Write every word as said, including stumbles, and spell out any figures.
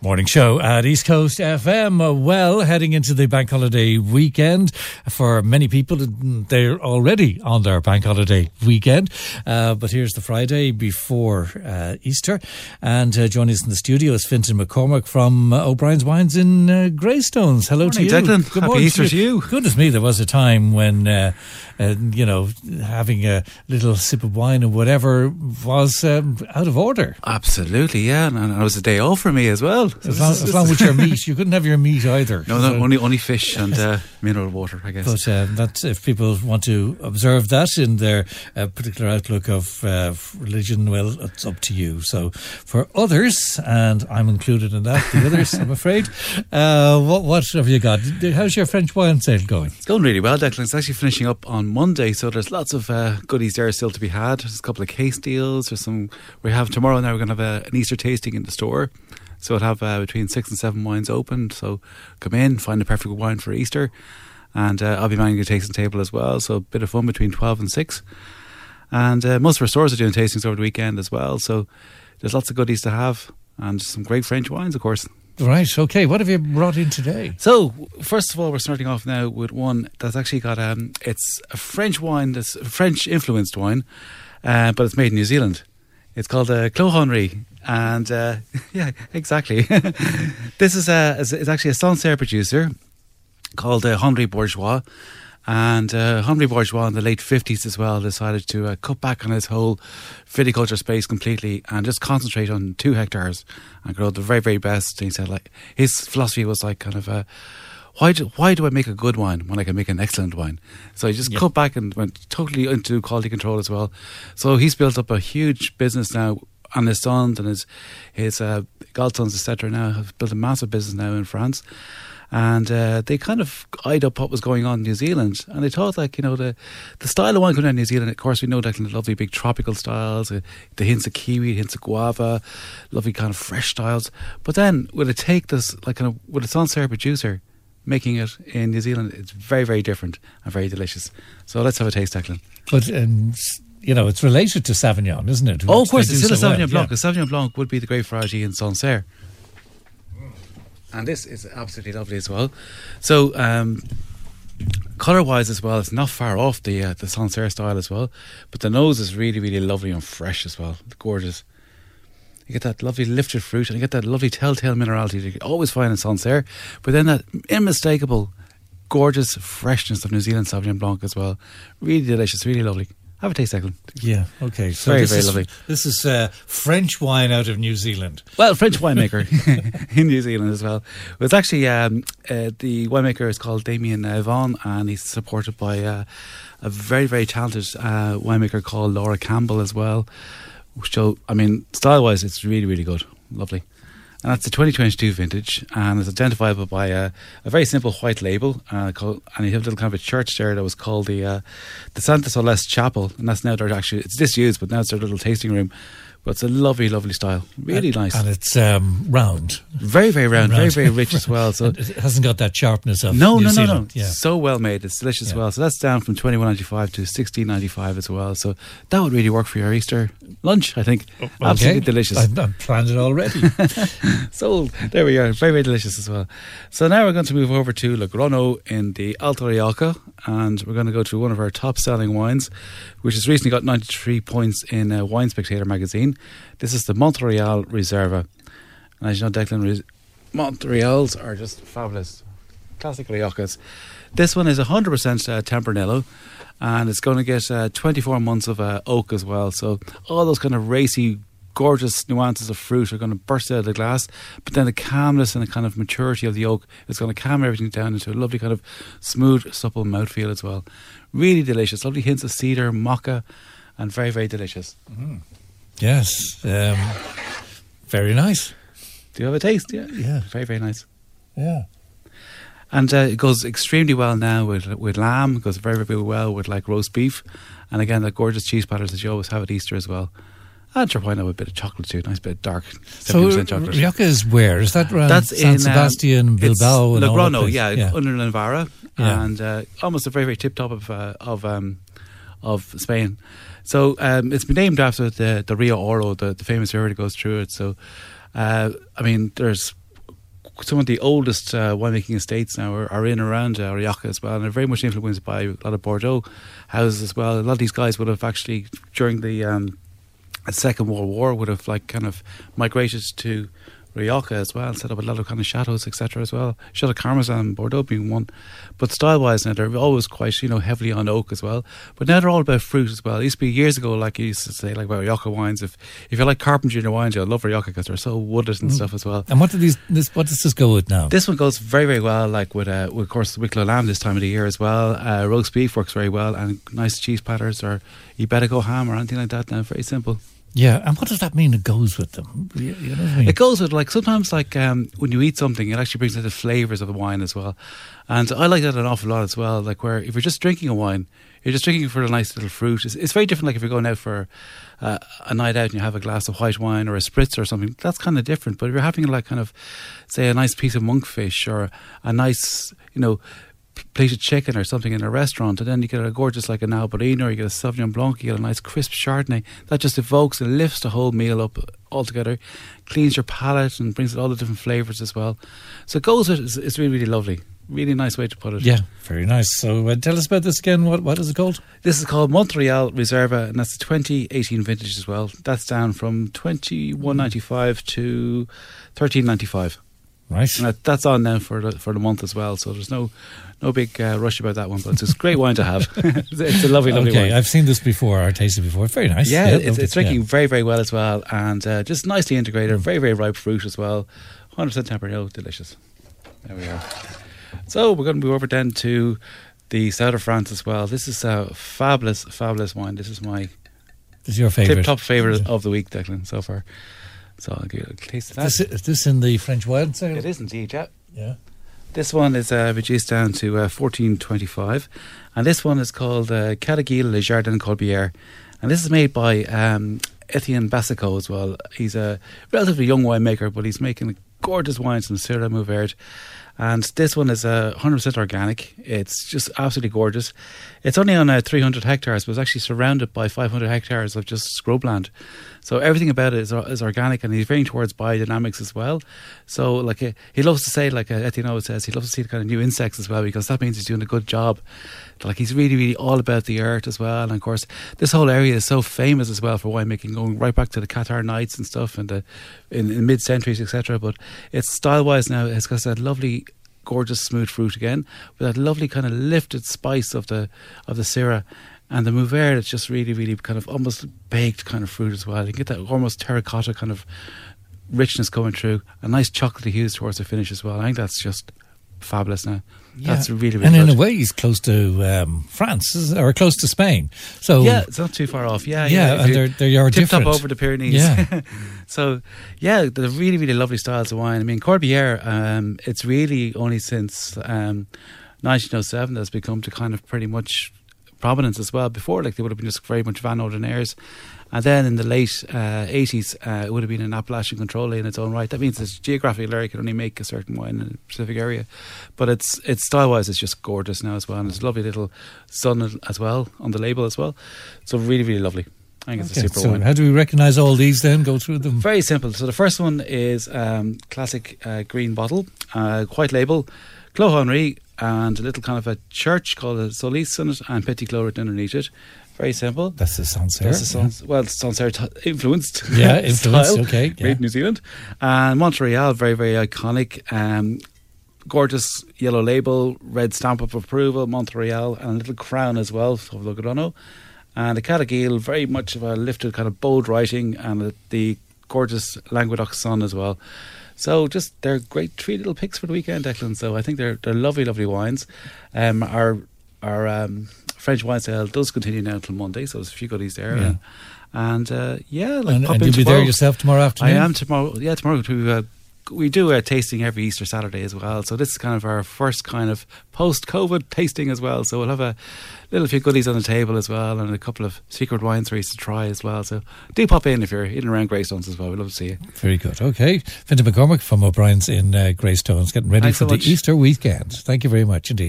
Morning show at East Coast F M. Uh, well, heading into the bank holiday weekend. For many people, they're already on their bank holiday weekend. Uh, but here's the Friday before uh, Easter. And uh, joining us in the studio is Fintan McCormack from uh, O'Brien's Wines in uh, Greystones. Hello morning, to you. Declan. Good Happy morning Easter to you. Goodness me, there was a time when, uh, uh, you know, having a little sip of wine or whatever was um, out of order. Absolutely, yeah. And, and it was a day off for me as well. So As long, as long with your meat. You couldn't have your meat either. No, no, so, only only fish and uh, mineral water, I guess. But uh, that's, if people want to observe that in their uh, particular outlook of uh, religion, well, it's up to you. So for others, and I'm included in that, the others, I'm afraid, uh, what, what have you got? How's your French wine sale going? It's going really well, Declan. It's actually finishing up on Monday, so there's lots of uh, goodies there still to be had. There's a couple of case deals. There's some. We have tomorrow now, we're going to have a, an Easter tasting in the store. So it'll have uh, between six and seven wines open. So come in, find the perfect wine for Easter. And uh, I'll be managing a tasting table as well. So a bit of fun between twelve and six. And uh, most of our stores are doing tastings over the weekend as well. So there's lots of goodies to have. And some great French wines, of course. Right, okay. What have you brought in today? So, first of all, we're starting off now with one that's actually got, um, it's a French wine, that's a French-influenced wine, uh, but it's made in New Zealand. It's called uh, Clos Henri. And uh, yeah, exactly. This is a it's actually a Sancerre producer called uh, Henri Bourgeois, and uh, Henri Bourgeois in the late fifties as well decided to uh, cut back on his whole viticulture space completely and just concentrate on two hectares and grow the very very best. And he said, like, his philosophy was like kind of a Why do, why do I make a good wine when I can make an excellent wine? So he just yep. cut back and went totally into quality control as well. So he's built up a huge business now, and his sons and his his uh, godsons, et cetera, now have built a massive business now in France. And uh, they kind of eyed up what was going on in New Zealand. And they thought, like, you know, the, the style of wine coming out of New Zealand, of course, we know that kind of lovely big tropical styles, uh, the hints of kiwi, hints of guava, lovely kind of fresh styles. But then, would it take this, like, kind of, with a Sancerre producer making it in New Zealand, it's very, very different and very delicious. So let's have a taste, Declan. But, um, you know, it's related to Sauvignon, isn't it? Oh, of course, it's still a so Sauvignon well. Blanc. Yeah. A Sauvignon Blanc would be the great variety in Sancerre. And this is absolutely lovely as well. So, um, colour-wise as well, it's not far off the uh, the Sancerre style as well. But the nose is really, really lovely and fresh as well. Gorgeous. You get that lovely lifted fruit, and you get that lovely telltale minerality that you always find in Sancerre. But then that unmistakable, gorgeous freshness of New Zealand Sauvignon Blanc as well. Really delicious, really lovely. Have a taste, Declan. Yeah, okay. So very, this very is, lovely. This is uh, French wine out of New Zealand. Well, French winemaker in New Zealand as well. It's actually, um, uh, the winemaker is called Damien uh, Vaughan, and he's supported by uh, a very, very talented uh, winemaker called Laura Campbell as well. So, I mean, style-wise, it's really, really good. Lovely. And that's the twenty twenty-two vintage, and it's identifiable by a, a very simple white label. Uh, called, and you have a little kind of a church there that was called the uh, the Santa Celeste Chapel, and that's now their actually it's disused, but now it's their little tasting room. But it's a lovely, lovely style, really and, nice, and it's um, round, very, very round, round. very, very rich as well. So it hasn't got that sharpness of no, New no, no, Zealand. no. Yeah. So well made, it's delicious yeah. as well. So that's down from twenty-one ninety-five to sixteen ninety-five as well. So that would really work for your Easter lunch, I think. Okay. Absolutely delicious. I've, I've planned it already. So there we are, very, very delicious as well. So now we're going to move over to Logrono in the Alto Rioja, and we're going to go to one of our top selling wines, which has recently got ninety-three points in uh, Wine Spectator magazine. This is the Monte-Royal Reserva. And as you know, Declan, Re- Monte-Royals are just fabulous. Classic Riojas. This one is one hundred percent uh, Tempranillo, and it's going to get uh, twenty-four months of uh, oak as well. So all those kind of racy, gorgeous nuances of fruit are going to burst out of the glass, but then the calmness and the kind of maturity of the oak is going to calm everything down into a lovely kind of smooth, supple mouthfeel as well. Really delicious. Lovely hints of cedar, maca, and very, very delicious. Mm. Yes. Um, very nice. Do you have a taste? Yeah. Yeah. Very, very nice. Yeah. And uh, it goes extremely well now with with lamb. It goes very, very well with like roast beef. And again, the gorgeous cheese platters that you always have at Easter as well. And sure, why not with a bit of chocolate too? Nice bit of dark seventy percent so, chocolate. Rioja is where? Is that around That's San in, Sebastian, um, Bilbao? It's and Logrono, all that yeah, yeah, under Navarra. Yeah. And uh, almost a very, very tip top of uh, of um, of Spain. So um, it's been named after the, the Rio Oro, the, the famous river that goes through it. So, uh, I mean, there's some of the oldest uh, winemaking estates now are, are in and around uh, Rioja as well, and they're very much influenced by a lot of Bordeaux houses as well. A lot of these guys would have actually, during the um, Second World War, would have like kind of migrated to Rioja as well, and set up a lot of kind of chateaus, et cetera as well. Chateau Carmesan, Bordeaux being one. But style-wise now, they're always quite, you know, heavily on oak as well. But now they're all about fruit as well. It used to be years ago, like you used to say, like about Rioja wines. If if you like Carpenter in your wines, you'll love Rioja because they're so wooded and mm. stuff as well. And what do these? This, what does this go with now? This one goes very, very well, like with, uh, with of course, Wicklow lamb this time of the year as well. Uh, roast beef works very well, and nice cheese platters, or Iberico ham or anything like that now. Very simple. Yeah, and what does that mean? It goes with them. You, you know what I mean? It goes with, like, sometimes, like um, when you eat something, it actually brings out the flavours of the wine as well. And I like that an awful lot as well. Like, where if you're just drinking a wine, you're just drinking for a nice little fruit. It's, it's very different. Like if you're going out for uh, a night out and you have a glass of white wine or a spritz or something, that's kind of different. But if you're having, like, kind of, say, a nice piece of monkfish or a nice, you know, plate of chicken or something in a restaurant, and then you get a gorgeous, like an Albarino, or you get a Sauvignon Blanc, you get a nice crisp Chardonnay, that just evokes and lifts the whole meal up altogether, cleans your palate and brings out all the different flavours as well. So it goes with, it's, it's really, really lovely. Really nice way to put it. Yeah, very nice. So uh, tell us about this again. What What is it called? This is called Montreal Reserva, and that's the twenty eighteen vintage as well. That's down from twenty-one ninety-five to thirteen ninety-five. Right. And that, that's on now for the, for the month as well, so there's no no big uh, rush about that one, but it's a great wine to have. It's a lovely, lovely okay, wine. I've seen this before, or tasted it before. Very nice. Yeah, yeah it's, it's drinking yeah. very, very well as well, and uh, just nicely integrated, very, very ripe fruit as well. one hundred percent Tempranillo, delicious. There we are. So we're going to move over then to the south of France as well. This is a fabulous, fabulous wine. This is my this is your favourite. tip-top favourite of the week, Declan, so far. So I'll give it a taste of that. Is this, is this in the French wild sale? It is indeed, yeah. Yeah. This one is uh, reduced down to uh, fourteen twenty-five, and this one is called uh, Cadaguil Le Jardin Colbière, and this is made by um, Etienne Bassicot as well. He's a relatively young winemaker, but he's making gorgeous wines from Syrah Mourvèdre. And this one is uh, one hundred percent organic. It's just absolutely gorgeous. It's only on uh, three hundred hectares, but it's actually surrounded by five hundred hectares of just scrubland. So everything about it is, is organic, and he's veering towards biodynamics as well. So like uh, he loves to say, like uh, Etienne always says, he loves to see the kind of new insects as well, because that means he's doing a good job. Like he's really, really all about the earth as well. And of course, this whole area is so famous as well for winemaking, going right back to the Qatar Nights and stuff, and the in, in mid-centuries, et cetera. But it's style-wise now, it's got that lovely, gorgeous, smooth fruit again, with that lovely kind of lifted spice of the of the Syrah. And the Mourvèdre, it's just really, really kind of almost baked kind of fruit as well. You get that almost terracotta kind of richness coming through. A nice chocolatey hues towards the finish as well. I think that's just fabulous now. Yeah. That's really, really and good. in a way, he's close to um, France, or close to Spain. So yeah, it's not too far off. Yeah, yeah, yeah and they're they are different. Tip top over the Pyrenees. Yeah. So yeah, they're really, really lovely styles of wine. I mean, Corbière, um, it's really only since um, nineteen oh seven that's become to kind of pretty much provenance as well. Before, like, they would have been just very much Van Ordinaires, and then in the late uh, eighties uh, it would have been an Appalachian control in its own right. That means it's a geographical area, can only make a certain wine in a specific area, but it's it's style wise it's just gorgeous now as well, and there's a lovely little sun as well on the label as well, so really, really lovely. I think it's okay, a super so wine. How do we recognise all these then? Go through them. Very simple. So the first one is um, classic uh, green bottle, uh, white label, Clos Henri, and a little kind of a church called a Solis on it, and Petit Clos written underneath it. Very simple. That's the Sancerre. That's the Sans- yeah. Well, Sancerre t- influenced. Yeah, influenced, style, okay. Yeah. Made in New Zealand. And Montreal, very, very iconic. Um, gorgeous yellow label, red stamp of approval, Montreal, and a little crown as well, of Lugano. And the Cadaguil, very much of a lifted kind of bold writing, and the gorgeous Languedoc sun as well. So just, they're great three little picks for the weekend, Declan. So I think they're they're lovely, lovely wines. Um, our our um, French wine sale does continue now until Monday, so there's a few goodies there. Yeah. And, and uh, yeah, like and, pop and in you'll be tomorrow. there yourself tomorrow afternoon? I am tomorrow. Yeah, tomorrow we uh, we do a tasting every Easter Saturday as well. So this is kind of our first kind of post-COVID tasting as well. So we'll have a little few goodies on the table as well, and a couple of secret wines for you to try as well. So do pop in if you're in and around Greystones as well. We'd love to see you. Very good. Okay. Fintan McCormick from O'Brien's in uh, Greystones, getting ready Thanks for so the much. Easter weekend. Thank you very much indeed.